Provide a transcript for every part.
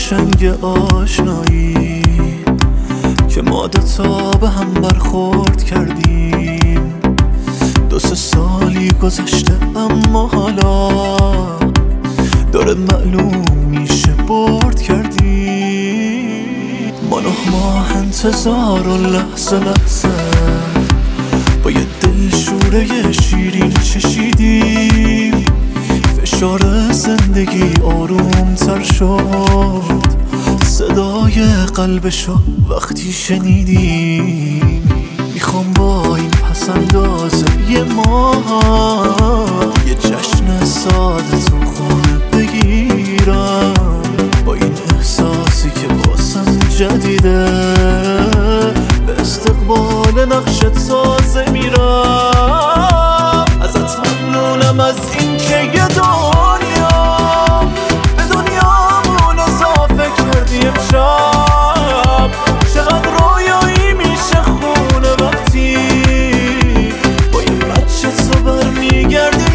قشنگ آشنایی که ما دوتا به هم برخورد کردیم. 2-3 سالی گذشته اما حالا داره معلوم میشه برد کردیم. ما 9 ماه انتظار و لحظه لحظه با یه دلشوره شیرین چشیدیم. فشار زندگی آروم تر شد، صدای قلبشو وقتی شنیدیم. میخوام با این پسندازه ما یه جشن ساده تو خونه بگیرم، با این احساسی که واسم جدیده به استقبال نقشت تازه میرم. ازت ممنونم از این که یه دنیا به دنیامون اضافه کردی امشب. چقدر رویایی میشه خونه وقتی با یه بچه تو برمیگردی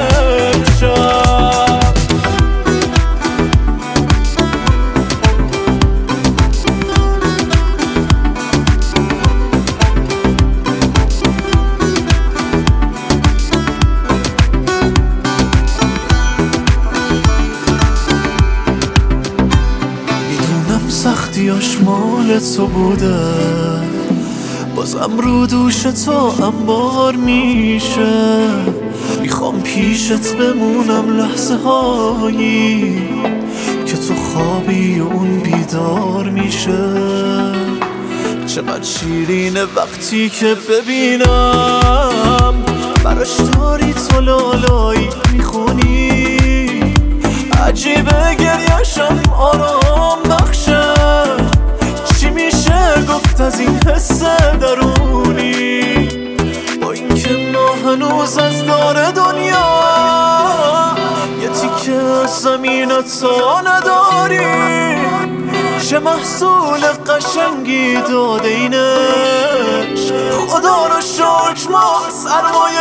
امشب. سختیاش مال تو بوده، بازم رو دوش تو انبار میشه. میخوام پیشت بمونم لحظه هایی که تو خوابی و اون بیدار میشه. چقدر شیرینه وقتی که ببینم براش داری تو لالایی میخونی. عجیبه گریه‌شم آرام بخشه، چی میشه گفت از این حس درونی؟ با اینکه ما هنوز از دار دنیا یه تیکه از زمین تا نداریم. چه محصول قشنگی داده اینش، خدا رو شکر ما سرمایه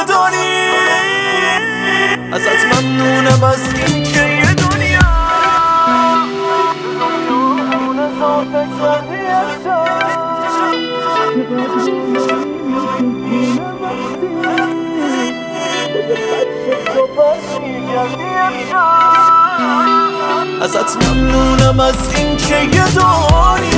داریم. ازت ممنونم از این که یه دنیا ازت ممنونم از این که یه دنیا